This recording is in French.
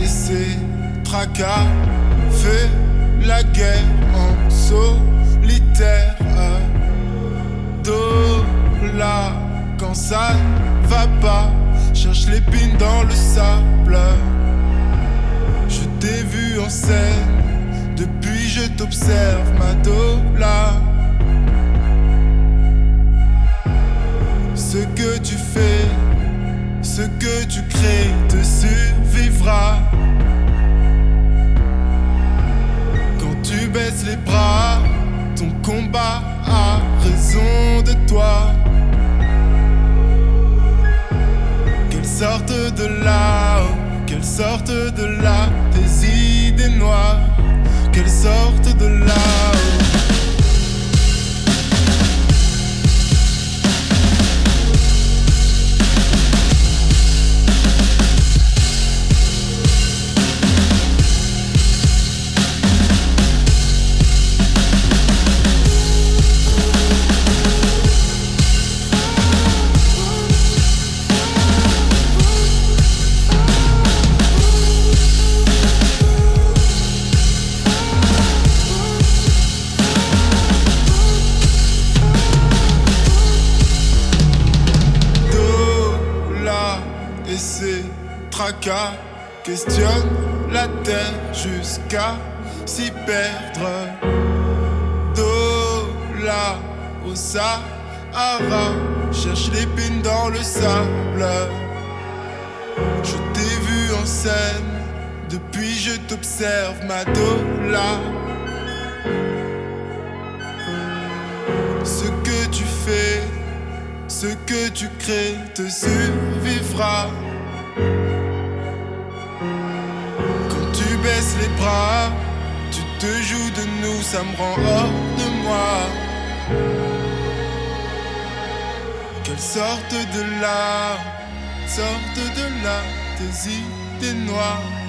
ses tracas, fait la guerre en solitaire. Dola, quand ça ne va pas, cherche l'épine dans le sable. Je t'ai vu en scène, depuis je t'observe, Madola. Ce que tu fais, ce que tu crées te survivra. Quand tu baisses les bras, ton combat a raison de toi. Qu'elle sorte de là, qu'elle sorte de là, tes idées noires, qu'elle sorte de là. Et ses tracas questionnent la terre jusqu'à s'y perdre. Dola au Sahara, cherche l'épine dans le sable. Je t'ai vu en scène, depuis je t'observe, Madola. Ce que tu fais, ce que tu crées te survivra. Quand tu baisses les bras, tu te joues de nous, ça me rend hors de moi. Qu'elle sorte de là, tes idées noires.